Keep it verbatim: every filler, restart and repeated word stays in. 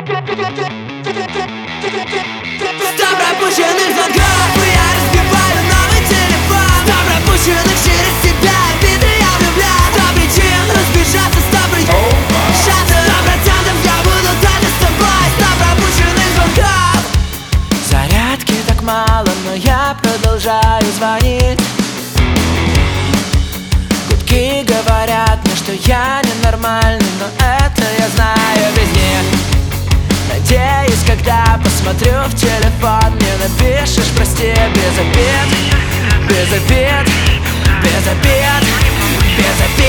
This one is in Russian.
Сто пропущенных звонков, и я разбиваю новый телефон. Сто пропущенных через тебя обид, и я влюблен. Сто причин разбежаться, сто причин сто процентов я буду только с тобой. Сто пропущенных звонков. Зарядки так мало, но я продолжаю звонить. Гудки говорят мне, что я ненормальный, но это я знаю без них. Надеюсь, когда посмотрю в телефон, мне напишешь прости без обид, без обид, без обид, без обид.